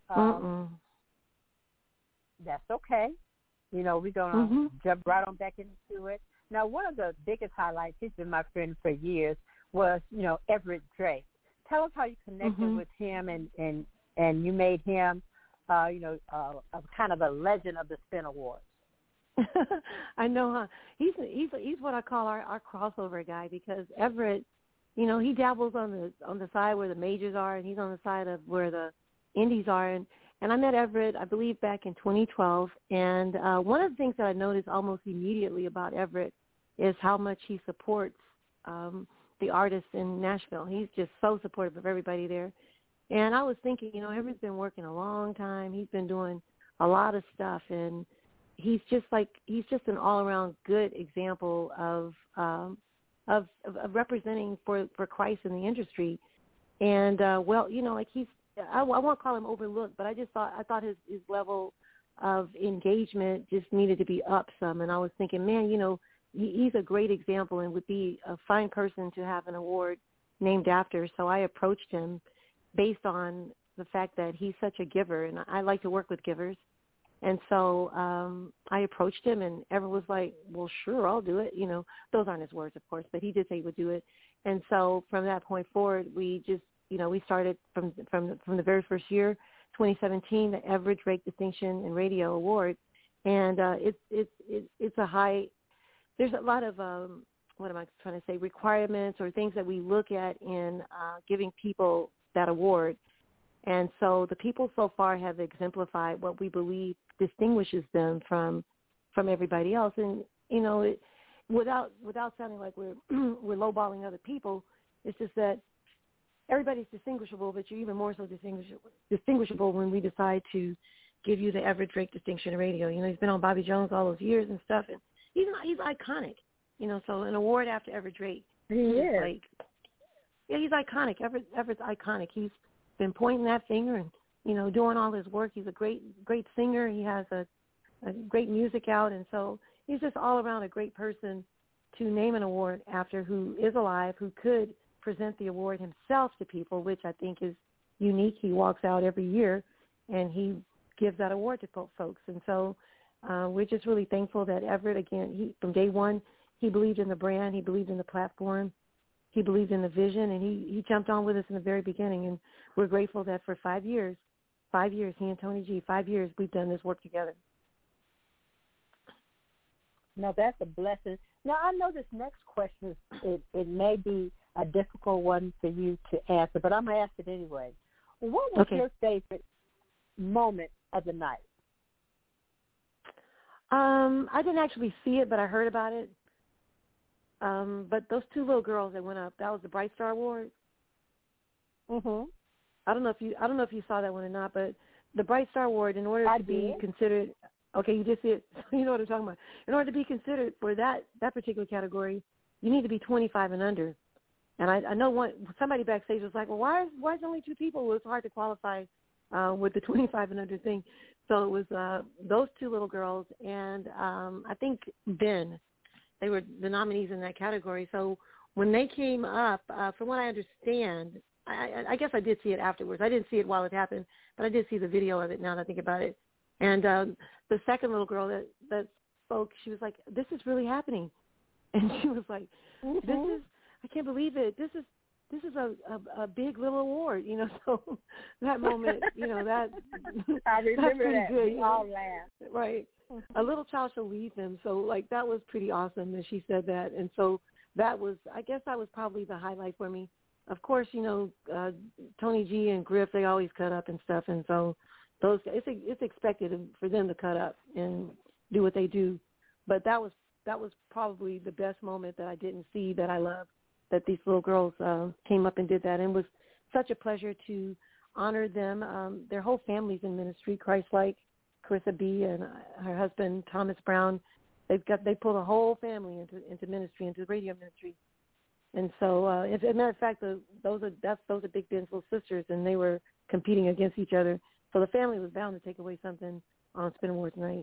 that's okay. We're gonna jump right on back into it. Now, one of the biggest highlights, he's been my friend for years, was, Everett Drake. Tell us how you connected with him and you made him, a kind of a legend of the Spin Awards. I know, huh? He's what I call our crossover guy, because Everett, he dabbles on the side where the majors are, and he's on the side of where the indies are. And I met Everett, I believe, back in 2012. And one of the things that I noticed almost immediately about Everett is how much he supports the artists in Nashville. He's just so supportive of everybody there. And I was thinking, Everett's been working a long time. He's been doing a lot of stuff, and he's just an all-around good example of representing for Christ in the industry. And I won't call him overlooked, but I thought his level of engagement just needed to be up some. And I was thinking, man, he's a great example and would be a fine person to have an award named after. So I approached him based on the fact that he's such a giver, and I like to work with givers. And so I approached him, and Everett was like, well, sure, I'll do it. Those aren't his words, of course, but he did say he would do it. And so from that point forward, we just, we started from the very first year, 2017, the Everett Drake Distinction in Radio Award. And it's a high, there's a lot of, what am I trying to say, requirements or things that we look at in giving people that award. And so the people so far have exemplified what we believe distinguishes them from everybody else. And, without sounding like we're lowballing other people, it's just that everybody's distinguishable, but you're even more so distinguishable when we decide to give you the Everett Drake Distinction in Radio. He's been on Bobby Jones all those years and stuff, and he's iconic. So an award after Everett Drake. He is. He's iconic. Everett's iconic. He's been pointing that finger and, doing all his work. He's a great singer. He has a great music out, and so he's just all around a great person to name an award after, who is alive, who could present the award himself to people, which I think is unique. He walks out every year and he gives that award to folks. And so we're just really thankful that Everett, again, from day one, he believed in the brand, he believed in the platform, he believed in the vision, and he jumped on with us in the very beginning. And we're grateful that for 5 years, he and Tony G, 5 years, we've done this work together. No, that's a blessing. Now, I know this next question, it may be a difficult one for you to answer, but I'm going to ask it anyway. What was your favorite moment of the night? I didn't actually see it, but I heard about it. But those two little girls that went up, that was the Bright Star Award. Mhm. I don't know if you saw that one or not, but the Bright Star Award, in order to be considered, okay, you just see it. You know what I'm talking about. In order to be considered for that particular category, you need to be 25 and under. And I know somebody backstage was like, well, why is only two people? Well, it's hard to qualify with the 25 and under thing. So it was those two little girls, and I think Ben. They were the nominees in that category. So when they came up, from what I understand, I guess I did see it afterwards. I didn't see it while it happened, but I did see the video of it now that I think about it. And the second little girl that spoke, she was like, this is really happening. And she was like, I can't believe it. This is a big little award, you know. So that moment, you know, that I remember that. Good, we all laughed. Right. A little child shall lead them. So, like, that was pretty awesome that she said that. And so that was, I guess that was probably the highlight for me. Of course, you know, Tony G and Griff, they always cut up and stuff. And so it's expected for them to cut up and do what they do. But that was probably the best moment that I didn't see that I loved, that these little girls came up and did that. And it was such a pleasure to honor them. Their whole family's in ministry, Christ-like. Carissa B. and her husband Thomas Brown, they pulled a whole family into ministry, into radio ministry, and so as a matter of fact, those are Big Ben's little sisters, and they were competing against each other. So the family was bound to take away something on Spin Awards night.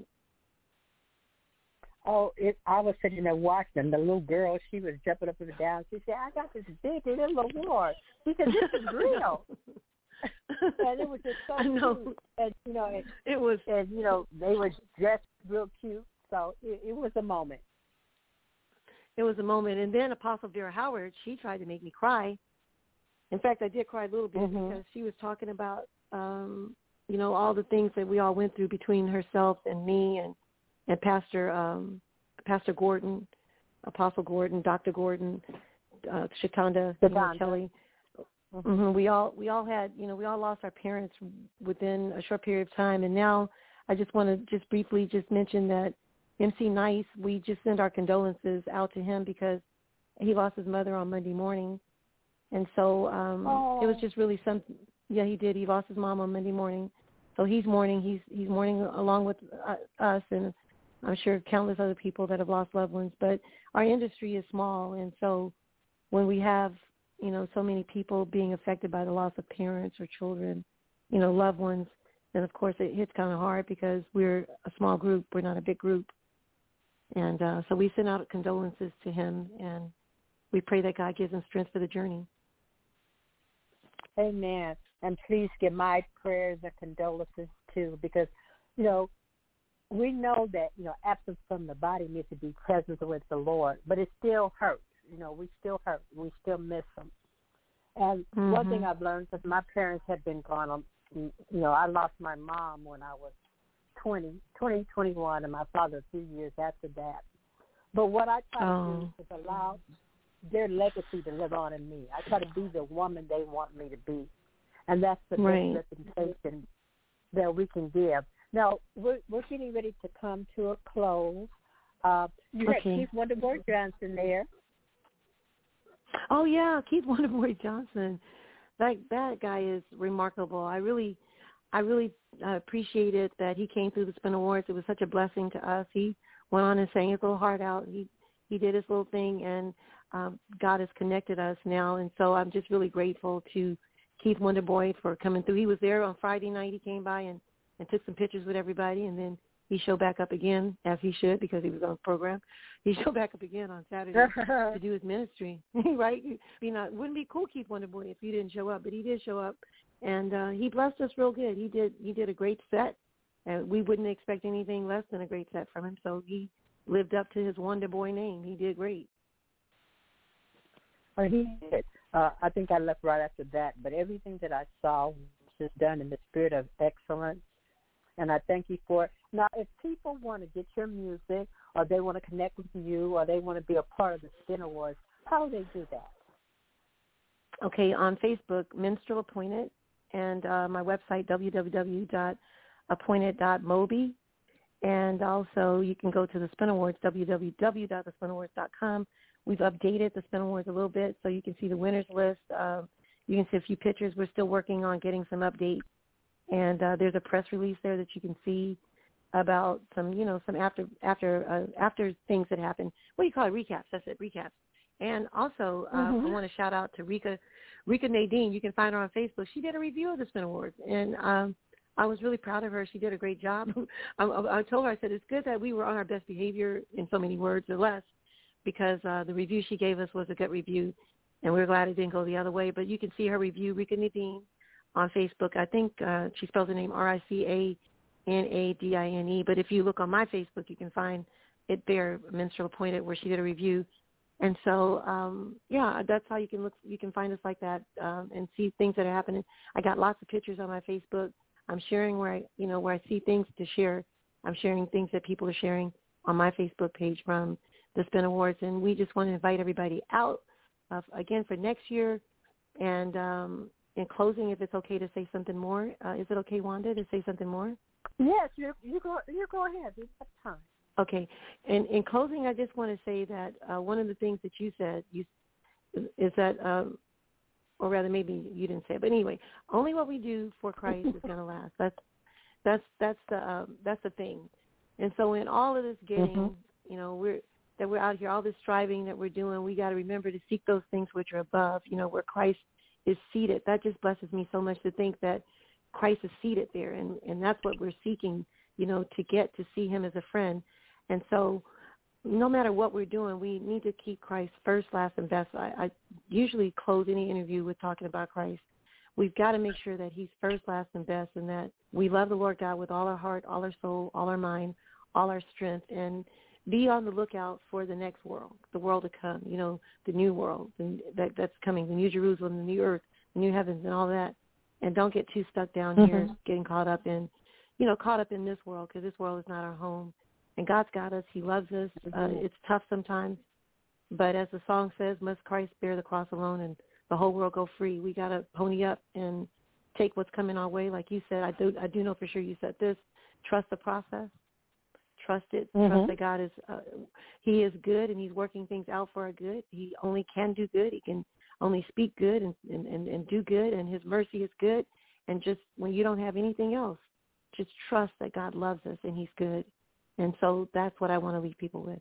Oh, I was sitting there watching the little girl. She was jumping up and down. She said, "I got this big little award." She said, "This is real." And it was just so cute. And, you know, it was. And, you know, they were dressed real cute. So it was a moment. It was a moment. And then Apostle Vera Howard, she tried to make me cry. In fact, I did cry a little bit because she was talking about, you know, all the things that we all went through between herself and me and Pastor Gordon, Apostle Gordon, Dr. Gordon, Shakanda Kelly. Mm-hmm. We all had, you know, we all lost our parents within a short period of time. And now I just want to just briefly just mention that MC Nice, we just send our condolences out to him because he lost his mother on Monday morning. And so it was just really something. Yeah, he did. He lost his mom on Monday morning. So he's mourning. He's mourning along with us, and I'm sure countless other people that have lost loved ones. But our industry is small, and so when we have, you know, so many people being affected by the loss of parents or children, you know, loved ones, then of course it hits kind of hard because we're a small group. We're not a big group. And so we send out condolences to him, and we pray that God gives him strength for the journey. Amen. And please give my prayers and condolences too, because, you know, we know that, you know, absence from the body means to be present with the Lord, but it still hurts. You know, we still hurt. We still miss them. And one thing I've learned, because my parents have been gone, you know, I lost my mom when I was 21, and my father a few years after that. But what I try to do is allow their legacy to live on in me. I try to be the woman they want me to be. And that's the best representation that we can give. Now, we're getting ready to come to a close. You had Keith Wonderboy Johnson there. Oh, yeah, Keith Wonderboy Johnson. That guy is remarkable. I really appreciated that he came through the Spin Awards. It was such a blessing to us. He went on and sang his little heart out. He did his little thing, and God has connected us now. And so I'm just really grateful to Keith Wonderboy for coming through. He was there on Friday night. He came by and took some pictures with everybody, and then he showed back up again, as he should, because he was on the program. He showed back up again on Saturday to do his ministry, right? You know, it wouldn't be cool, Keith Wonderboy, if he didn't show up, but he did show up, and he blessed us real good. He did a great set, and we wouldn't expect anything less than a great set from him, so he lived up to his Wonderboy name. He did great. He did. I think I left right after that, but everything that I saw was just done in the spirit of excellence, and I thank you for it. Now, if people want to get your music or they want to connect with you, or they want to be a part of the Spin Awards, how do they do that? Okay, on Facebook, Minstrel Appointed, and my website, www.appointed.mobi. And also you can go to the Spin Awards, www.thespinawards.com. We've updated the Spin Awards a little bit so you can see the winners list. You can see a few pictures. We're still working on getting some updates. And there's a press release there that you can see about some, some after things that happen. What do you call it? Recaps. That's it, recaps. And also, I want to shout out to Rika Nadine. You can find her on Facebook. She did a review of the Spin Awards, and I was really proud of her. She did a great job. I told her, I said, it's good that we were on our best behavior in so many words or less, because the review she gave us was a good review, and we're glad it didn't go the other way. But you can see her review, Rika Nadine, on Facebook. I think she spells her name Ricanadine. But if you look on my Facebook, you can find it there, Minstrel Appointed, where she did a review. And so, that's how you can look. You can find us like that and see things that are happening. I got lots of pictures on my Facebook. I'm sharing where I see things to share. I'm sharing things that people are sharing on my Facebook page from the Spin Awards, and we just want to invite everybody out again for next year. And in closing, if it's okay to say something more, is it okay, Wanda, to say something more? Yes, you go ahead. You have time. Okay. And in closing, I just want to say that one of the things that you said is that, or rather maybe you didn't say it, but anyway, only what we do for Christ is going to last. That's the thing. And so in all of this getting, we're out here, all this striving that we're doing, we got to remember to seek those things which are above, where Christ is seated. That just blesses me so much to think that Christ is seated there, and that's what we're seeking, to get to see him as a friend. And so no matter what we're doing, we need to keep Christ first, last, and best. I usually close any interview with talking about Christ. We've got to make sure that he's first, last, and best, and that we love the Lord God with all our heart, all our soul, all our mind, all our strength, and be on the lookout for the next world, the world to come, the new world and that's coming, the new Jerusalem, the new earth, the new heavens, and all that. And don't get too stuck down here getting caught up in this world, because this world is not our home. And God's got us. He loves us. It's tough sometimes. But as the song says, must Christ bear the cross alone and the whole world go free. We got to pony up and take what's coming our way. Like you said, I do know for sure you said this. Trust the process. Trust it. Trust that God is, he is good, and he's working things out for our good. He only can do good. He can only speak good and do good, and his mercy is good. And just when you don't have anything else, just trust that God loves us and he's good. And so that's what I want to leave people with.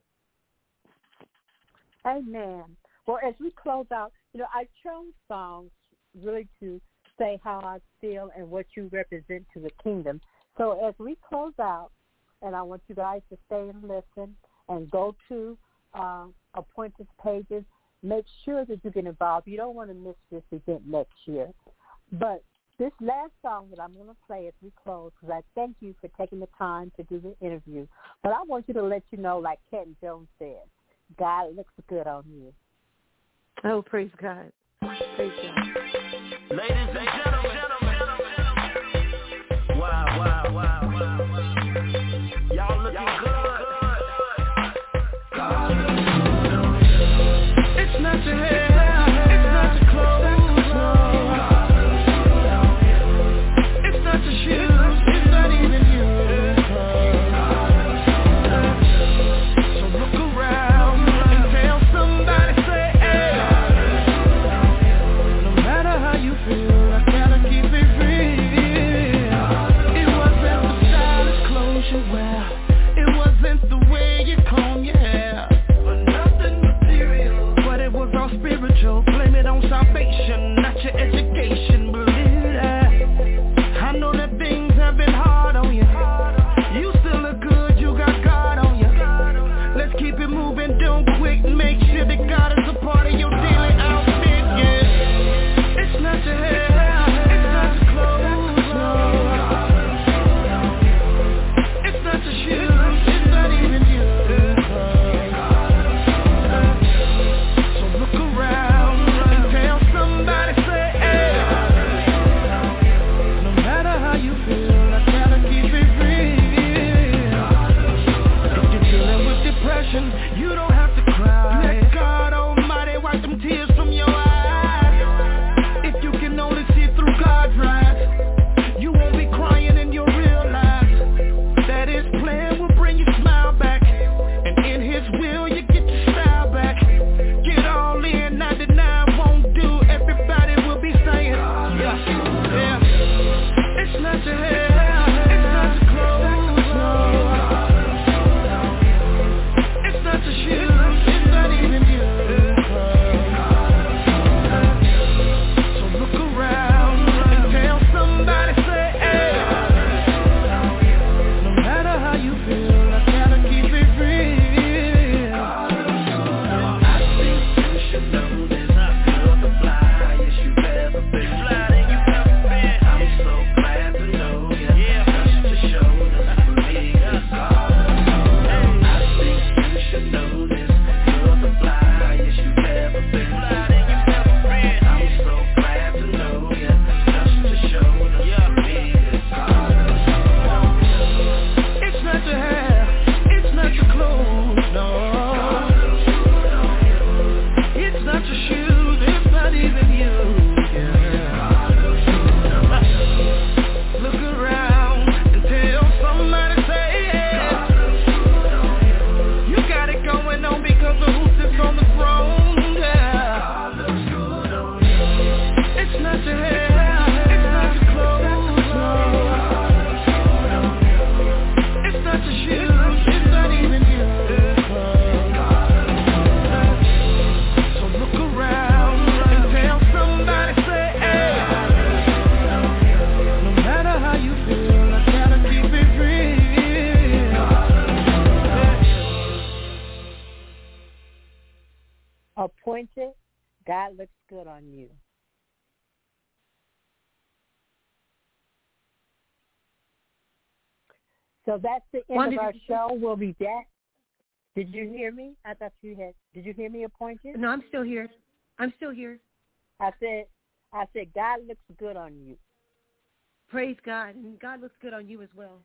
Amen. Well, as we close out, I chose songs really to say how I feel and what you represent to the kingdom. So as we close out, and I want you guys to stay and listen and go to Appointed's pages, make sure that you get involved. You don't want to miss this event next year. But this last song that I'm going to play as we close, because I thank you for taking the time to do the interview. But I want you to let you know, like Kenton Jones said, God looks good on you. Oh, praise God. Praise God. Ladies and gentlemen. Wow. Y'all looking good. It's not your hair. It's not your clothes. No. It's not your shoes. It's not even you. So look around and tell somebody, say, hey. No matter how you feel, I gotta keep it real. It wasn't the stylish clothes you wear. It wasn't the way you comb your hair. But nothing material. But it was all spiritual. Blame it on salvation, not your education. Believe that. I know that things have been hard on you. You still look good, you got God on you. Let's keep it moving, don't quit. Make sure that God is a part of your daily outfit, yeah. It's not your hair, it's not your clothes, no. It's not your shoes, it's not even you. So look around and tell somebody, say, hey. God looks good on you. So that's the end of our show. We'll be back. Did you hear me? I thought you had. Did you hear me appointed? No, I'm still here. I said, God looks good on you. Praise God. And God looks good on you as well.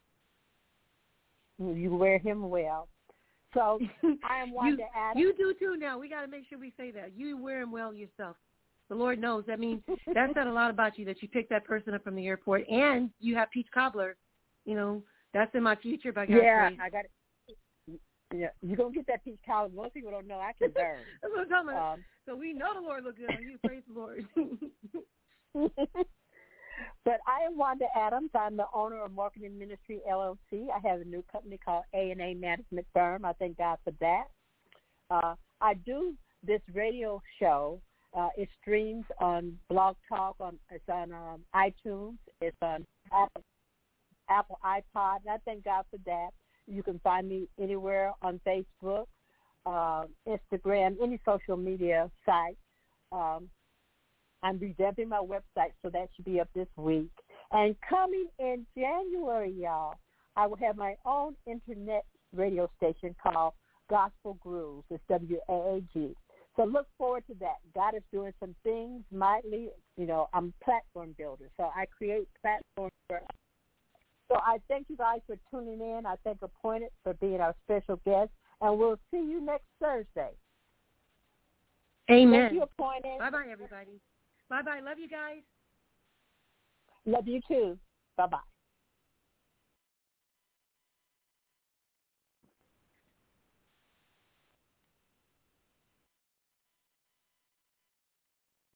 You wear him well. So I am Wanda Adams. You do too now. We got to make sure we say that. You wear him well yourself. The Lord knows. I mean, that said a lot about you that you picked that person up from the airport and you have peach cobbler. You know, that's in my future by God's grace. I got it. Yeah, you're going to get that peach cobbler. Most people don't know I can burn. That's what I'm talking about. So we know the Lord look good on you. Praise the Lord. But I am Wanda Adams. I'm the owner of Marketing Ministry, LLC. I have a new company called A&A Management Firm. I thank God for that. I do this radio show. It streams on Blog Talk. It's on iTunes. It's on Apple iPod. And I thank God for that. You can find me anywhere on Facebook, Instagram, any social media site. I'm revamping my website, so that should be up this week. And coming in January, y'all, I will have my own internet radio station called Gospel Grooves. It's WAAG. So look forward to that. God is doing some things mightily. You know, I'm a platform builder, so I create platforms for us. So I thank you guys for tuning in. I thank Appointed for being our special guest, and we'll see you next Thursday. Amen. Thank you, Appointed. Bye-bye, everybody. Bye-bye. Love you guys. Love you, too. Bye-bye.